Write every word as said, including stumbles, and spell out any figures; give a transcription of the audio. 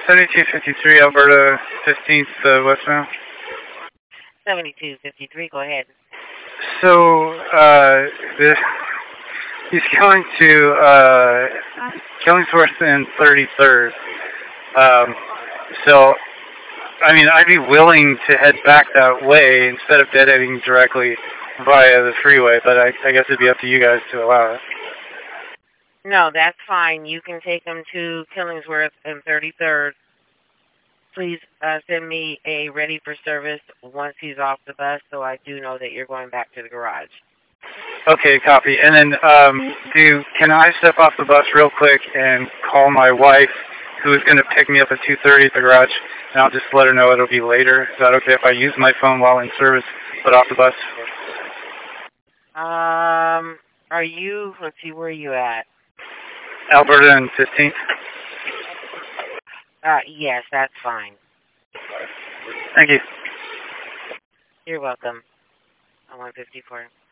seventy-two fifty-three Alberta fifteenth uh, westbound. seventy-two fifty-three, go ahead. So, uh, the, he's going to, uh, Killingsworth and thirty-third. Um, so, I mean, I'd be willing to head back that way instead of dead-ending directly via the freeway, but I, I guess it'd be up to you guys to allow it. No, that's fine. You can take him to Killingsworth and thirty-third. Please uh, send me a ready for service once he's off the bus so I do know that you're going back to the garage. Okay, copy. And then, um, do can I step off the bus real quick and call my wife, who is going to pick me up at two thirty at the garage, and I'll just let her know it'll be later. Is that okay if I use my phone while in service, but off the bus? Um, are you, let's see, where are you at? Alberta and fifteenth. Uh, yes, that's fine. Thank you. You're welcome. I'm one fifty-four.